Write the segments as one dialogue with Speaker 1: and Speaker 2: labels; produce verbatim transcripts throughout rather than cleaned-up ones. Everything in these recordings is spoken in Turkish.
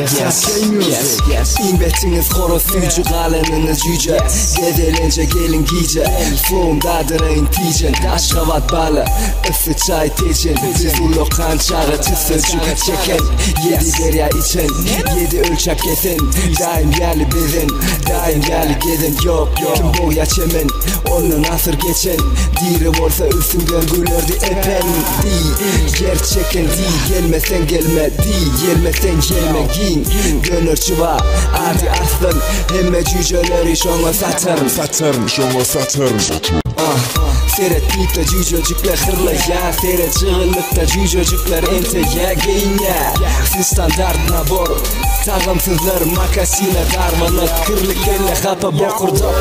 Speaker 1: S K Music. İnbetiniz koro fücü kalanınız yüce. Gedelince gelin gice. Fum dadırın ticin. Aşkavat balı ısı çay ticin. Biz ulu kançağı tüsücük çeken. Yedi derya için yedi ölçek edin. Daim geli bedin, daim geli gedin. Yok yok kim boya çemin, onu nasır geçin. Diri olsa üstünden gülürdü epen. Di gerçekken di gelmesen gelme. Di gelmesen gelme giyin. Dönür çıva adi aslın. Hemme cüceleri şona satırım.
Speaker 2: Satırım şona satırım.
Speaker 1: Seyret klipte cücecikler hırla ya. Seyret çığlıkta cücecikler ente ya giyin ya. Siz standart nabor tağımsızlar makasine darmalık. Kırlık elle hapa bokurdu.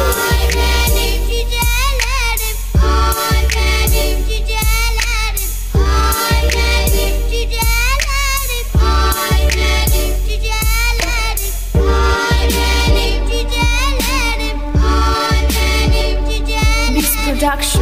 Speaker 3: Production.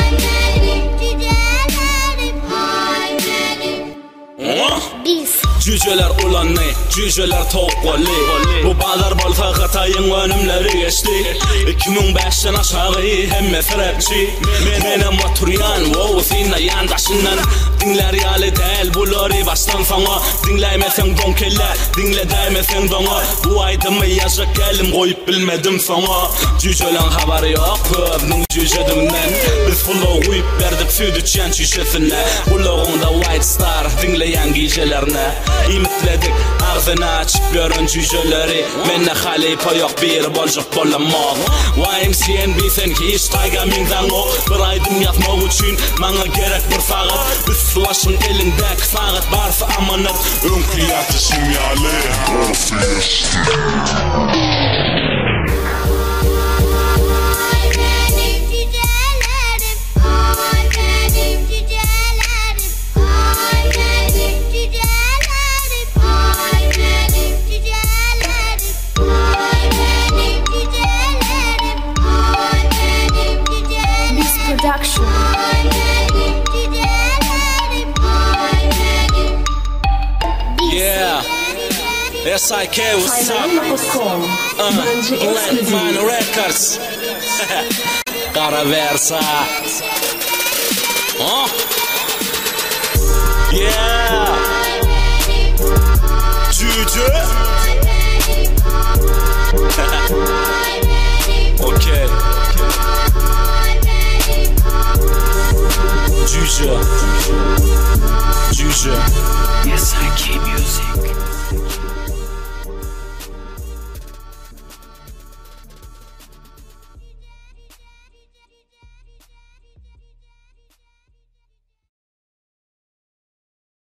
Speaker 3: Biz
Speaker 4: Cüceler ulan ne? Cüceler tavuk golli. Bu bağlar balta katayın önümleri geçti. iki bin beşten aşağı hemme frapçi. Menem maturyan wow sinna yandaşından. Dinler yali değil buları baştan sona. Dinleymesen donkeller, dinle değmesen dona. Bu aydımı yaşak gelim koyup bilmedim sana. Cücelen haberi yok köpnün cücedimden. Biz fullo uyup verdik südü çen şişesine. Kulağında White Star dinleyen gecelerine. İmitledik ağzını açıp görün cüceleri. Menne hali payok bir bolcuk bolamam. Y M C N bilsen hiç tayga mindan o. Bir aydım yapmak için bana gerek bir saat. Biz slaşın elindeki saat varsa amanat. Ön kıyatı simyalı.
Speaker 3: Production.
Speaker 4: Yeah, S I K what's up? Uh, Blackman Records. Karaversa. Oh. Yeah. Cüce. Okay. Cüce. Cüce. S I K Music.